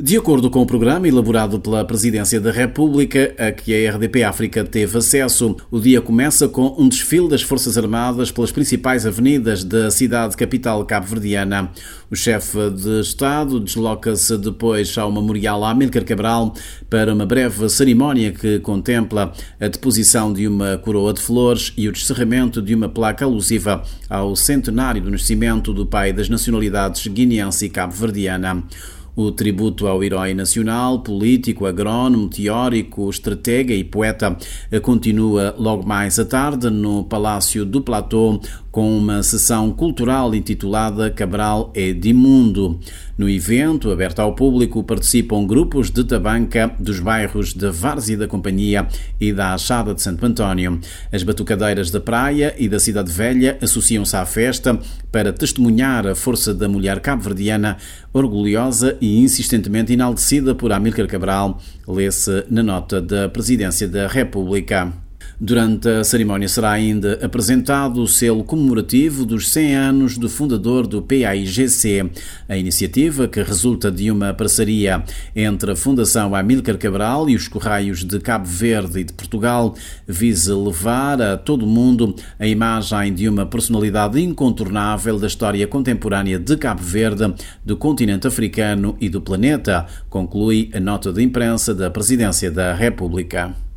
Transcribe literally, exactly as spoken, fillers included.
De acordo com o programa elaborado pela Presidência da República, a que a R D P África teve acesso, o dia começa com um desfile das Forças Armadas pelas principais avenidas da cidade capital cabo-verdiana. O chefe de Estado desloca-se depois ao Memorial Amílcar Cabral para uma breve cerimónia que contempla a deposição de uma coroa de flores e o descerramento de uma placa alusiva ao centenário do nascimento do pai das nacionalidades guineense e cabo-verdiana. O tributo ao herói nacional, político, agrónomo, teórico, estratega e poeta continua logo mais à tarde no Palácio do Platô com uma sessão cultural intitulada Cabral é de Mundo. No evento, aberto ao público, participam grupos de tabanca dos bairros da Várzea da Companhia e da Achada de Santo António. As batucadeiras da Praia e da Cidade Velha associam-se à festa para testemunhar a força da mulher cabo-verdiana, orgulhosa e insistentemente enaltecida por Amílcar Cabral, lê-se na nota da Presidência da República. Durante a cerimónia será ainda apresentado o selo comemorativo dos cem anos do fundador do P A I G C. A iniciativa, que resulta de uma parceria entre a Fundação Amílcar Cabral e os Correios de Cabo Verde e de Portugal, visa levar a todo o mundo a imagem de uma personalidade incontornável da história contemporânea de Cabo Verde, do continente africano e do planeta, conclui a nota de imprensa da Presidência da República.